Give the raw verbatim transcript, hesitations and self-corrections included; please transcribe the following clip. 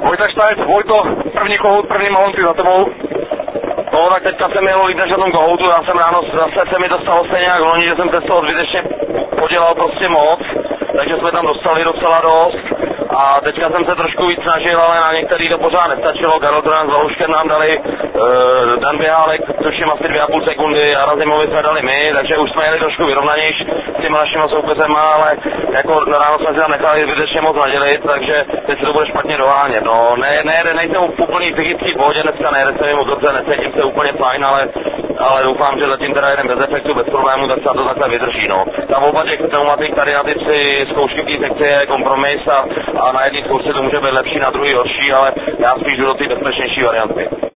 Vojta Štajc, Vojto, první kohout, první mahonty za tebou. No, tak teďka jsem jel líp než na tom kohoutu, já jsem ráno, zase se mi dostalo stejně jak loni, že jsem se z toho zbytečně podělal prostě moc, takže jsme tam dostali docela dost. A teďka jsem se trošku víc snažil, ale na některý to pořád nestačilo. Karol Trojan s Valuškem nám dali, uh, Dan Běhálek, tuším asi dvě a půl sekundy, a Razimovi jsme dali my, takže už jsme jeli trošku vyrovnanější s těma našima soupeřema, ale jako ráno jsme si tam nechali zbytečně moc nadělit, takže teď se to bude špatně dohánět. No, ne, ne, nejsem úplný psychický pohodě dneska, nejde se mi moc dobře, necítím se úplně fajn, ale, ale doufám, že zatím teda jeden bez efektu, bez problémů, tak se to takhle vydrží. No. Ta volba těch pneumatik tady na ty tři zkoušky v té sekci je kompromis a, a na jedné zkoušce to může být lepší, na druhý horší, ale já spíš jdu do té bezpečnější varianty.